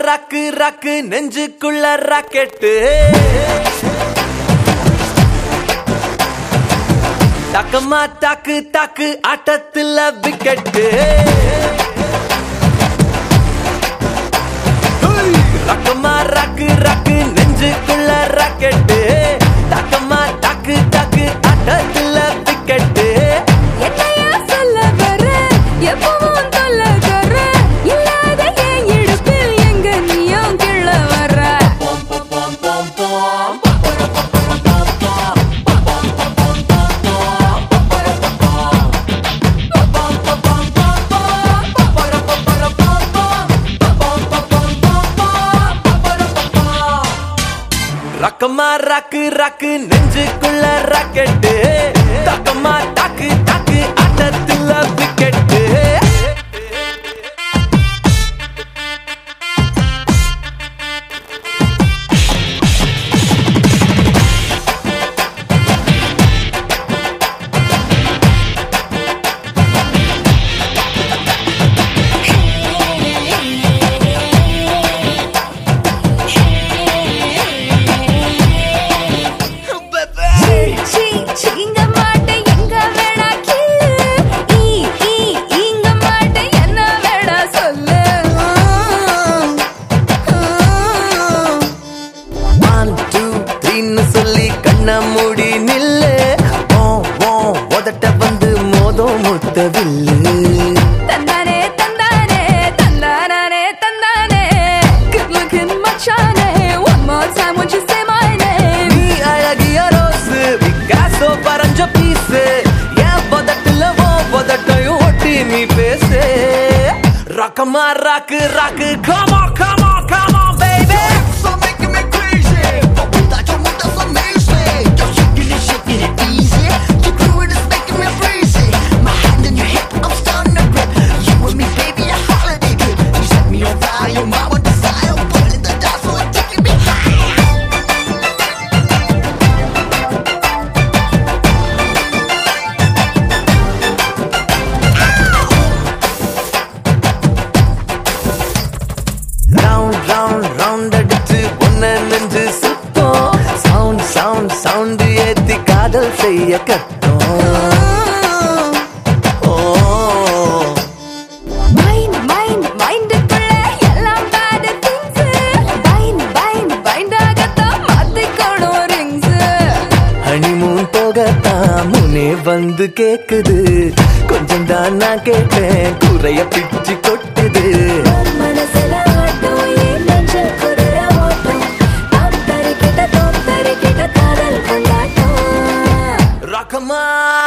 ராக்கு rock நெஞ்சுக்குள்ள rocket டக்கமா டாக்கு டாக்கு ஆட்டத்துல விக்கெட்டு ரக்கமா ராக்கு ராக்கு நெஞ்சுக்குள்ள ராக்கெட்டு டக்கமா டாக்கு டாக்கு ஆட்டத்துல விக்கெட்டு என்னையா சொல்ல வர எப்பவும் தொல்ல தர இல்லாத என் இடுப்பில் எங்க நீயும் கிள்ள வர ரக்கமா ராக்கு ராக்கு நெஞ்சுக்குள்ள ராக்கெட்டு டக்கமா டாக்கு டாக்கு ஆட்டத்துல விக்கெட்டு இங்க மாட்ட எங்க வேணா கிள்ளு இங்க மாட்ட என்ன வேணா சொல்லு 1 2 3 சொல்லி கண்ண மூடி நில்லு உதட்ட வந்து மோதம் முத்தவில்லு தந்தானே தந்தானே தந்தானே தந்தானே good looking மச்சானே one more time won't you say my name நீ அழகிய ரோஸு பிகாசோ பறஞ்ச பீஸு என் பதட்டுல பதட்டையும் ஒட்டி நீ பேசு ரக்கமா rock rock come on come on come on baby So making me crazy. Without your mood, that's amazing. You're shaking it easy. Your groove is making me crazy. My hand in your hip, I'm starting to grip. You and me, baby, a holiday trip. You set me on fire, you're my one desire. Pulling the dice, so it's taking me higher. Round round round அடிச்சு ஒன்ன நெஞ்சு சுத்தம் sound sound sound ஏத்தி காதல் செய்ய கத்தோம் mind mind மைண்டுக்குள்ள எல்லாம் bad things பைண்ட் பைண்ட் பைண்டாகத்தான் மாத்திக்கணும் rings ஹனிமூன் போகத்தான் முனே வந்து கேக்குது கொஞ்சம் தான் நான் கேட்டேன் குறைய பிச்சு கொட்டுது மனசுல ஆட்டம் ஏன் நெஞ்சில் குதிரை ஓட்டம் தோத்தரிக்கிட்ட காதல் கொண்டாட்டம் ரக்கமா